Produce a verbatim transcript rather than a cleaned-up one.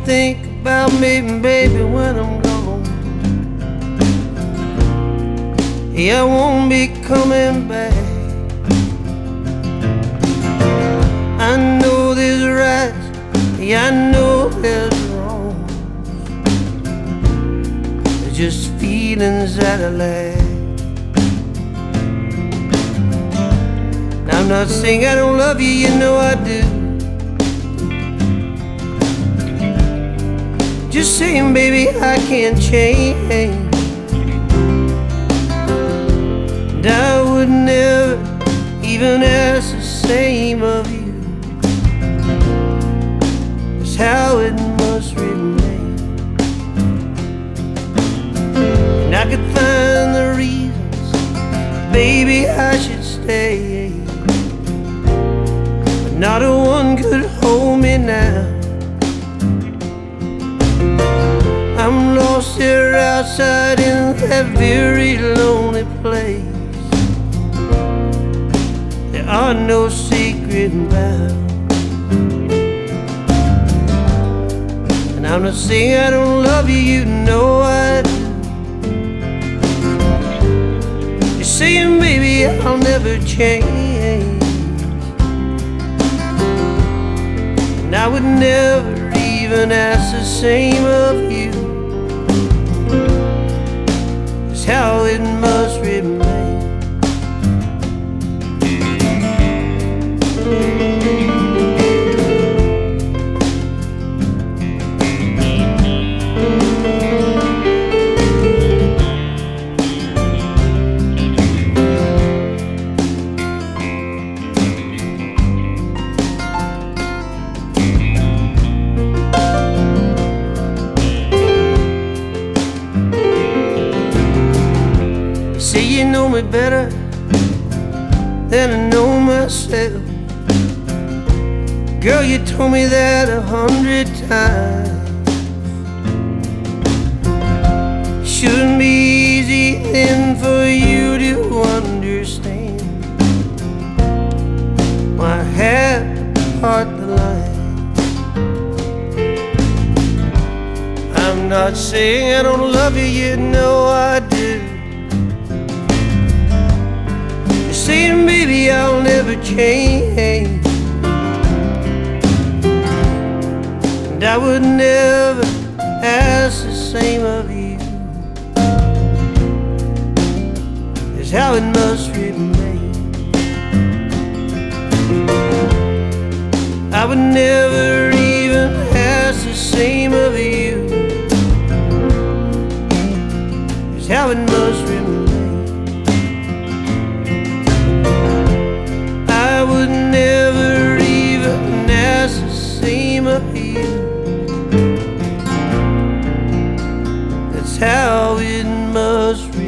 think about me, baby, when I'm gone. Yeah, I won't be coming back. I know there's rights, yeah, I know there's wrongs. They're just feelings that I lack. Now I'm not saying I don't love you, you know I do. Just saying, baby, I can't change. And I would never even ask the same of you. It's how it must remain. And I could find the reasons, baby, I should stay, but not a one could hold me now. I'm lost here outside in that very lonely place. There are no secret vows. And I'm not saying I don't love you, you know I do. You're saying, baby, I'll never change. And I would never even ask the same of you. It's how it must remain. Say you know me better than I know myself. Girl, you told me that a hundred times. Shouldn't be easy then for you to understand why I had to part the line. I'm not saying I don't love you, you know I do. Saying, baby, I'll never change. And I would never ask the same of you. It's how it must remain. I would never even ask the same of you. It's how it must remain. I would never even ask the same of you. That's how it must be.